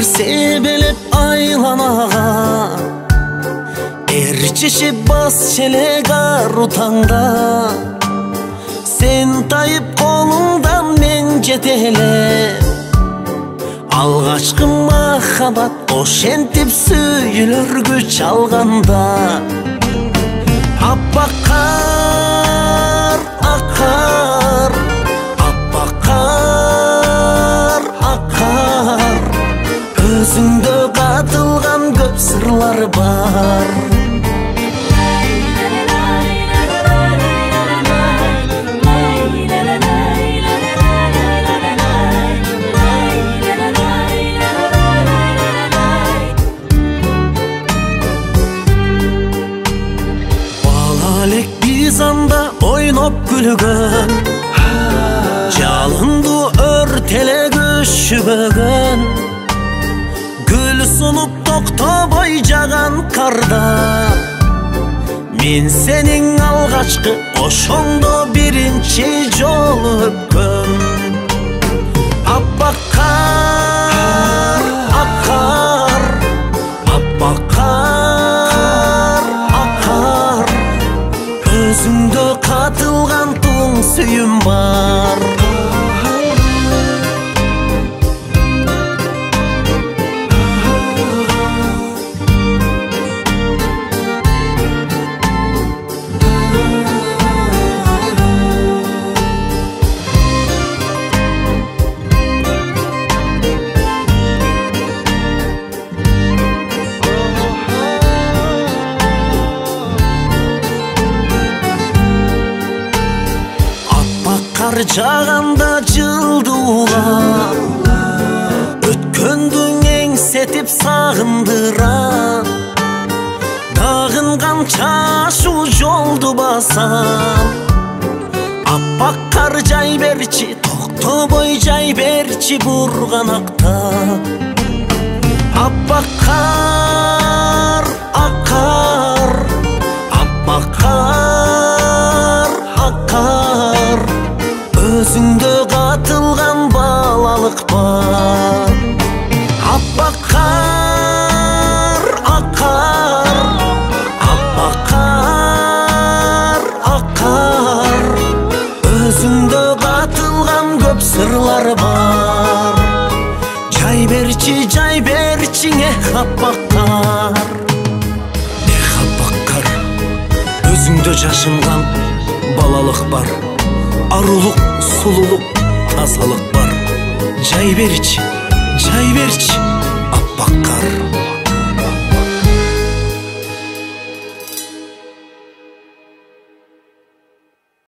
себелеп айланага, эрчишип бас челек ару таңда. Сен тайып колуңдан мен жетелеп, алгачкы махабат ошентип сүйүлөр күч алганда. Аппак кар акар, аппак кар акар, өзүңдө катылган көп сырлар бар. Балалек биз анда ойноп күлгөн, жалынды өртеле күшүбөгөн, гүл сунуп токтобой жаган карда. Мен сенин алгачкы ошондо биринчи жолу өпкөм. Аппак кар акар, аппак кар акар, өзүңдө катылган туң сүйүм бар. Кар жаганда жылдуулар, өткөндү эңсетип сагындырам. Дагынган чашу жолду басам. Аппак кар жай берчи, токтобой жай берчи бурганакта. Аппак кар акар, аппак кар акар, өзүңдө катылган балалык бар. Аппак кар акар, аппак кар акар, өзүңдө катылган көп сырлар бар. Жай берчи аппак кар. Аппак кар, өзүңдө жашынган балалык бар. Арулук, сулулук, тазалык бар. Жай берчи, аппак кар.